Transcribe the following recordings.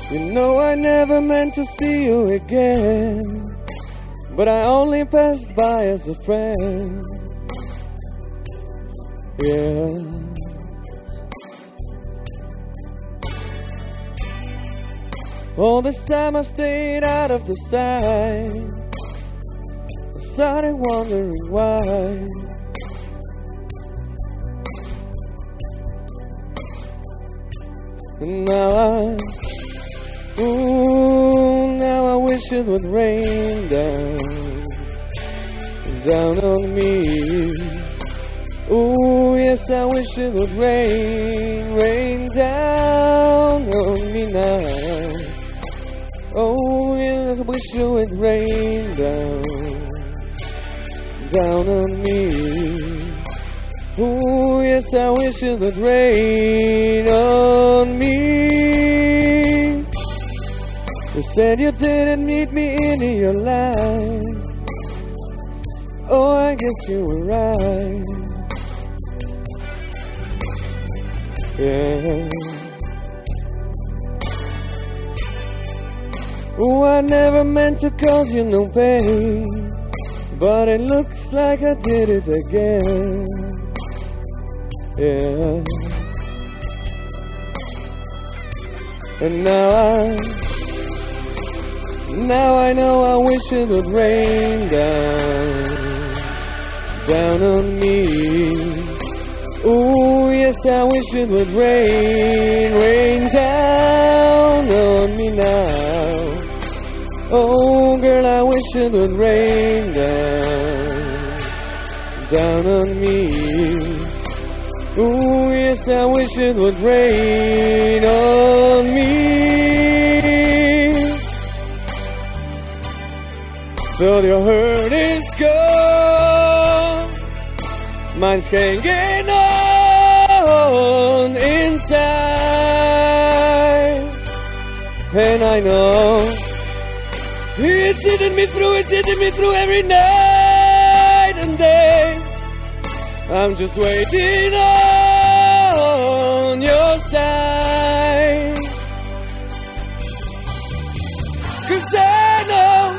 You know I never meant to see you again, but I only passed by as a friend. Yeah. All this time I stayed out of the sight. I started wondering why. And now I wish it would rain down on me. Ooh, yes, I wish it would rain down on me now. Oh, yes, I wish it would rain down on me. Ooh, yes, I wish it would rain on me. You said you didn't need me into your life. Oh, I guess you were right. Yeah. Oh, I never meant to cause you no pain, but it looks like I did it again. Yeah. And now I know I wish it would rain down on me. Ooh, yes, I wish it would rain down on me now. Oh, girl, I wish it would rain down on me. Ooh, yes, I wish it would rain on me. So your hurt is gone, mine's hanging on inside, and I know it's hitting me through every night and day. I'm just waiting on your side, 'cause I know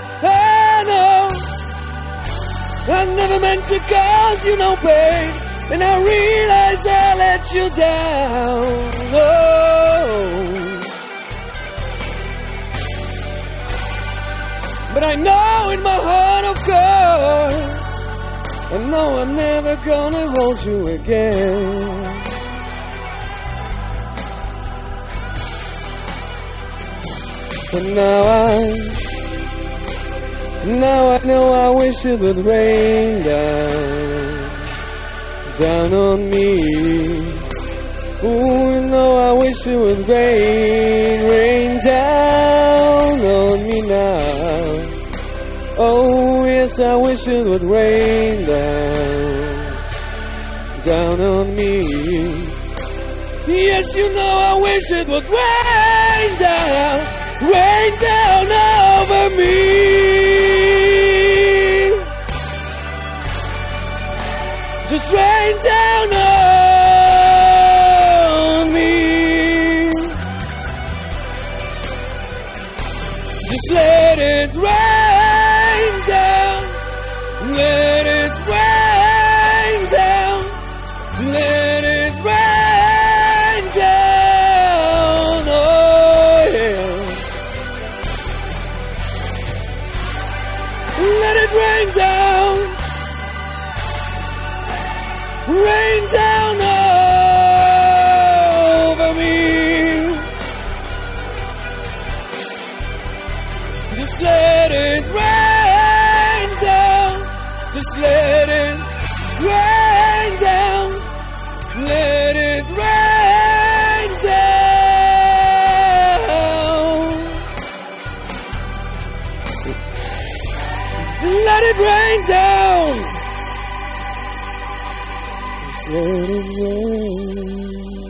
I never meant to cause you no pain, and I realize I let you down. Oh, but I know in my heart, of course, I know I'm never gonna hold you again. But now I know I wish it would rain down on me. Ooh, you know I wish it would rain down on me now. Oh, yes, I wish it would rain down on me. Yes, you know I wish it would rain down over me. Just rain down on me. Just let it rain down. Let it rain down. Let it rain down. Oh, yeah. Let it rain down. Rain down over me. Just let it rain down. Just let it rain down. Let it rain down. Let it rain down. Let it rain.